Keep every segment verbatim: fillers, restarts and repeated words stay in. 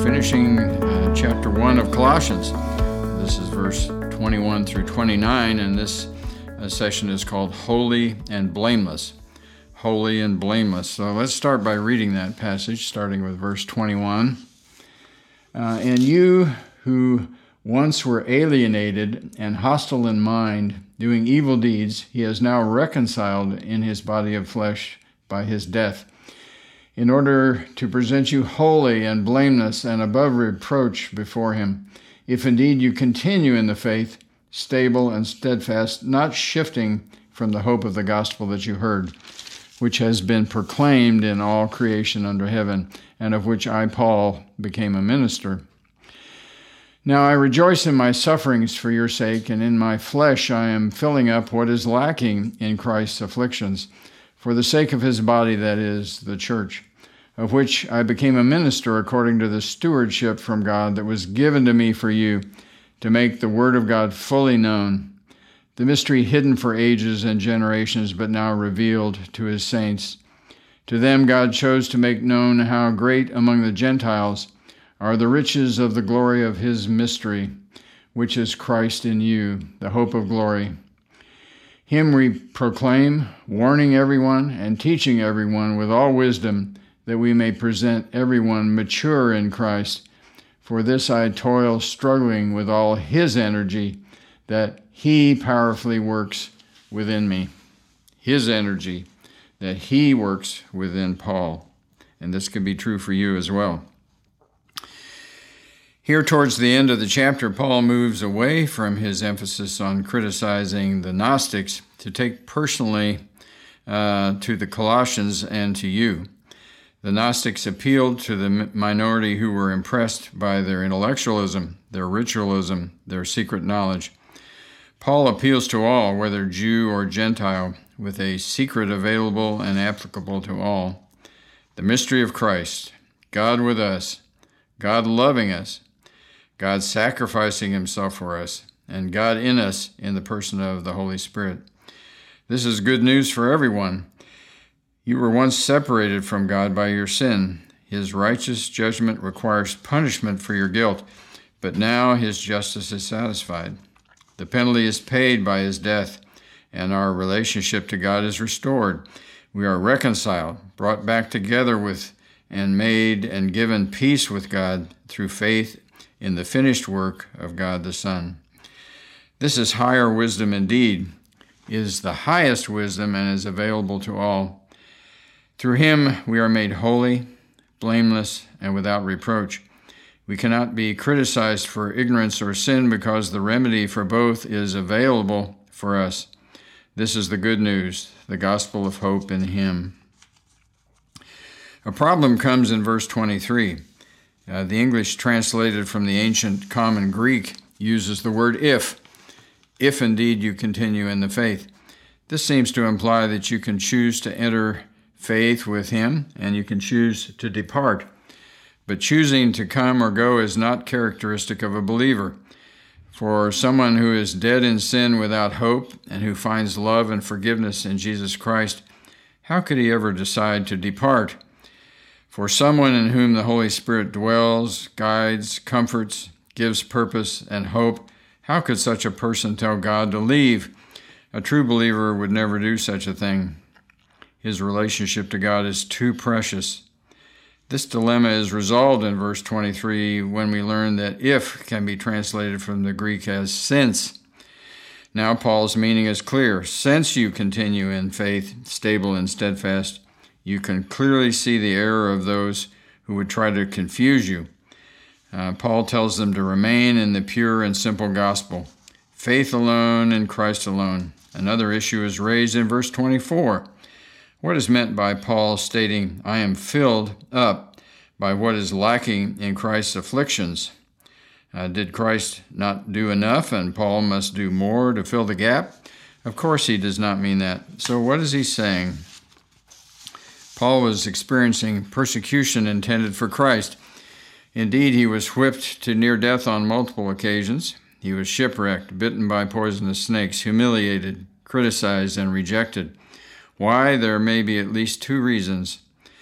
finishing uh, chapter one of Colossians. This is verse twenty-one through twenty-nine, and this uh, session is called Holy and Blameless. Holy and Blameless. So let's start by reading that passage, starting with verse twenty-one. Uh, and you who once were alienated and hostile in mind, doing evil deeds, he is now reconciled in his body of flesh by his death, in order to present you holy and blameless and above reproach before him, if indeed you continue in the faith, stable and steadfast, not shifting from the hope of the gospel that you heard, which has been proclaimed in all creation under heaven, and of which I, Paul, became a minister. Now I rejoice in my sufferings for your sake, and in my flesh I am filling up what is lacking in Christ's afflictions, for the sake of his body, that is, the church, of which I became a minister according to the stewardship from God that was given to me for you, to make the word of God fully known, the mystery hidden for ages and generations, but now revealed to his saints. To them God chose to make known how great among the Gentiles are the riches of the glory of his mystery, which is Christ in you, the hope of glory. Him we proclaim, warning everyone and teaching everyone with all wisdom, that we may present everyone mature in Christ. For this I toil, struggling with all his energy, that he powerfully works within me. His energy, that he works within Paul. And this can be true for you as well. Here towards the end of the chapter, Paul moves away from his emphasis on criticizing the Gnostics to take personally uh, to the Colossians and to you. The Gnostics appealed to the minority who were impressed by their intellectualism, their ritualism, their secret knowledge. Paul appeals to all, whether Jew or Gentile, with a secret available and applicable to all. The mystery of Christ, God with us, God loving us, God sacrificing himself for us, and God in us in the person of the Holy Spirit. This is good news for everyone. You were once separated from God by your sin. His righteous judgment requires punishment for your guilt, but now his justice is satisfied. The penalty is paid by his death, and our relationship to God is restored. We are reconciled, brought back together with, and made and given peace with God through faith in the finished work of God the Son. This is higher wisdom indeed, is the highest wisdom, and is available to all. Through him we are made holy, blameless, and without reproach. We cannot be criticized for ignorance or sin because the remedy for both is available for us. This is the good news, the gospel of hope in him. A problem comes in verse twenty-three. Uh, the English translated from the ancient common Greek uses the word if, if indeed you continue in the faith. This seems to imply that you can choose to enter faith with him and you can choose to depart. But choosing to come or go is not characteristic of a believer. For someone who is dead in sin without hope and who finds love and forgiveness in Jesus Christ, how could he ever decide to depart? For someone in whom the Holy Spirit dwells, guides, comforts, gives purpose and hope, how could such a person tell God to leave? A true believer would never do such a thing. His relationship to God is too precious. This dilemma is resolved in verse twenty-three when we learn that if can be translated from the Greek as since. Now Paul's meaning is clear. Since you continue in faith, stable and steadfast, you can clearly see the error of those who would try to confuse you. Uh, Paul tells them to remain in the pure and simple gospel, faith alone in Christ alone. Another issue is raised in verse twenty-four. What is meant by Paul stating, I am filled up by what is lacking in Christ's afflictions? Uh, did Christ not do enough and Paul must do more to fill the gap? Of course he does not mean that. So what is he saying? Paul was experiencing persecution intended for Christ. Indeed, he was whipped to near death on multiple occasions. He was shipwrecked, bitten by poisonous snakes, humiliated, criticized, and rejected. Why? There may be at least two reasons.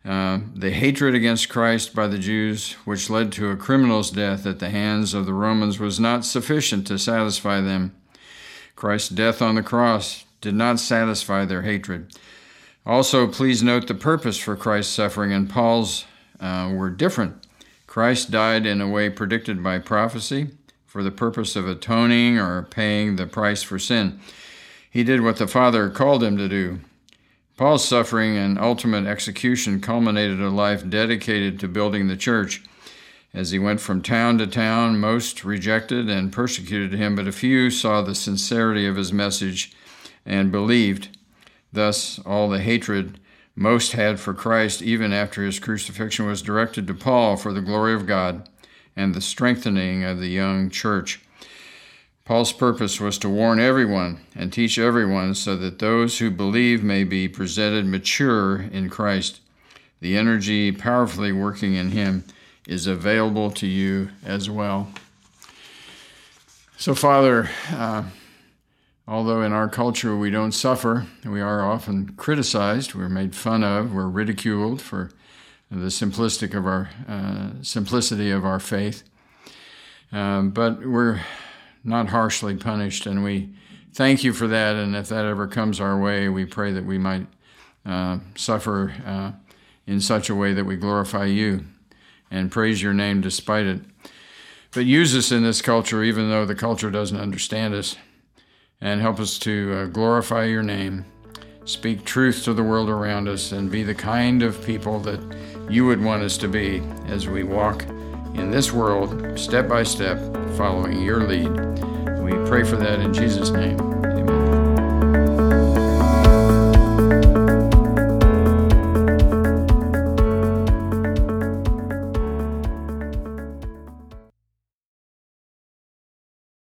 Uh, the hatred against Christ by the Jews, which led to a criminal's death at the hands of the Romans, was not sufficient to satisfy them. Christ's death on the cross did not satisfy their hatred. Also, please note the purpose for Christ's suffering and Paul's uh, were different. Christ died in a way predicted by prophecy for the purpose of atoning or paying the price for sin. He did what the Father called him to do. Paul's suffering and ultimate execution culminated a life dedicated to building the church. As he went from town to town, most rejected and persecuted him, but a few saw the sincerity of his message and believed. Thus, all the hatred most had for Christ, even after his crucifixion, was directed to Paul for the glory of God and the strengthening of the young church. Paul's purpose was to warn everyone and teach everyone so that those who believe may be presented mature in Christ. The energy powerfully working in him is available to you as well. So, Father, uh, although in our culture we don't suffer, we are often criticized, we're made fun of, we're ridiculed for the simplistic of our uh, simplicity of our faith, um, but we're not harshly punished, and we thank you for that. And if that ever comes our way, we pray that we might uh, suffer uh, in such a way that we glorify you and praise your name despite it. But use us in this culture, even though the culture doesn't understand us, and help us to uh, glorify your name, speak truth to the world around us, and be the kind of people that you would want us to be as we walk in this world, step by step, following your lead. We pray for that in Jesus' name. Amen.